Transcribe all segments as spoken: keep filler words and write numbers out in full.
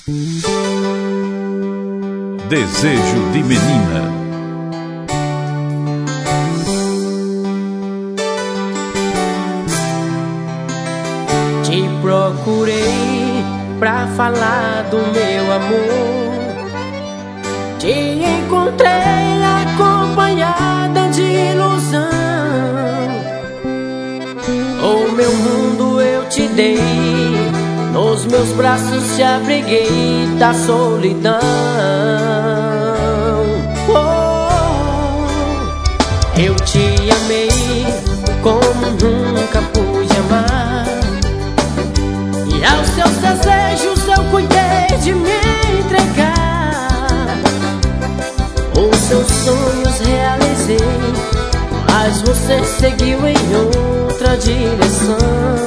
Desejo de menina. Te procurei pra falar do meu amor. Te encontrei acompanhada de ilusão. O meu mundo eu te dei, nos meus braços te abriguei da solidão. Oh, eu te amei como nunca pude amar, e aos seus desejos eu cuidei de me entregar. Os seus sonhos realizei, mas você seguiu em outra direção.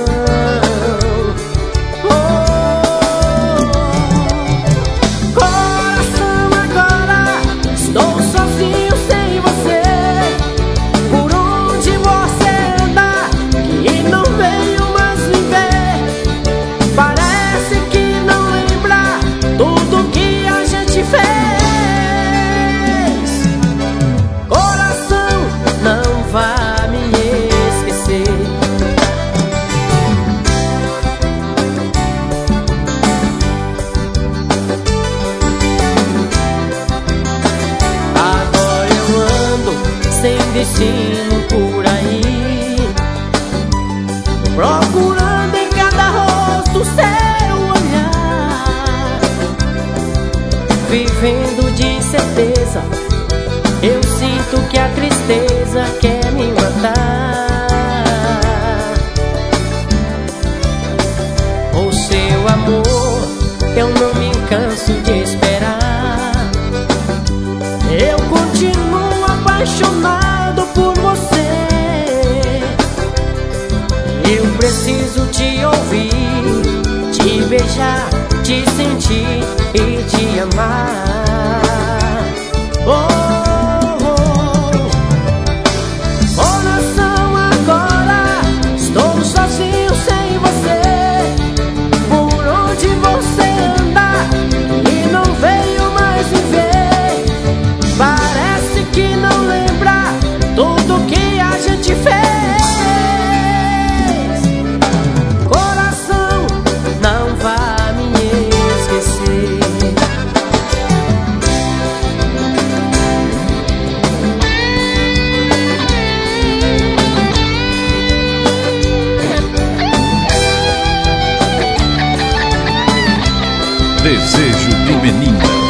Sem destino por aí, procurando em cada rosto seu olhar, vivendo de incerteza. Eu sinto que a tristeza quer me matar. O seu amor eu não me canso de esperar. Eu continuo apaixonado por você. Eu preciso te ouvir, te beijar, te sentir e te amar. Oh, oh. Coração, agora estou sozinho sem você. Por onde você anda e não veio mais me ver. Parece que não lembra tudo que a gente fez. Coração, não vá me esquecer. Desejo de menina.